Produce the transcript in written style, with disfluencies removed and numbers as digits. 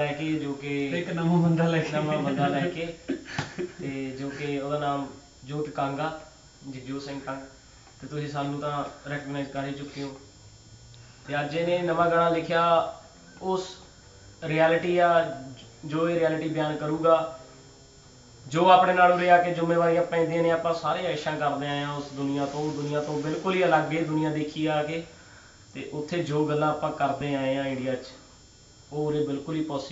लैके जो कि एक नवा बंदा लैके ते जो कि ਉਹਦਾ ਨਾਮ ਜੋਤ ਕੰਗ ਆ, ਜਗਜੋਤ ਸਿੰਘ ਕੰਗ, ਤੇ ਤੁਸੀਂ ਸਾਨੂੰ ਤਾਂ ਰੈਕਗਨਾਈਜ਼ ਕਰ ਹੀ ਚੁੱਕੇ ਹੋ। ਤੇ ਅੱਜ ਇਹਨੇ ਨਵਾਂ ਗਾਣਾ ਲਿਖਿਆ, ਉਸ ਰਿਐਲਿਟੀ ਆ ਜੋ ਇਹ ਰਿਐਲਿਟੀ ਬਿਆਨ ਕਰੂਗਾ, ਜੋ ਆਪਣੇ ਨਾਲ ਉਰੇ ਆ ਕੇ ਜ਼ਿੰਮੇਵਾਰੀਆਂ ਪੈਂਦੀਆਂ ਨੇ। ਆਪਾਂ ਸਾਰੇ ਐਸ਼ਾਂ ਕਰਦੇ ਆਏ ਹਾਂ ਉਸ ਦੁਨੀਆ ਤੋਂ ਬਿਲਕੁਲ ਹੀ ਅਲੱਗ ਇਹ ਦੁਨੀਆ ਦੇਖੀ ਆ ਕੇ, ਤੇ ਉੱਥੇ ਜੋ ਗੱਲਾਂ ਆਪਾਂ ਕਰਦੇ ਆਏ ਹਾਂ ਇੰਡੀਆ 'ਚ, ਉਹ ਉਰੇ ਬਿਲਕੁਲ ਹੀ ਪੋਸੀਬਲ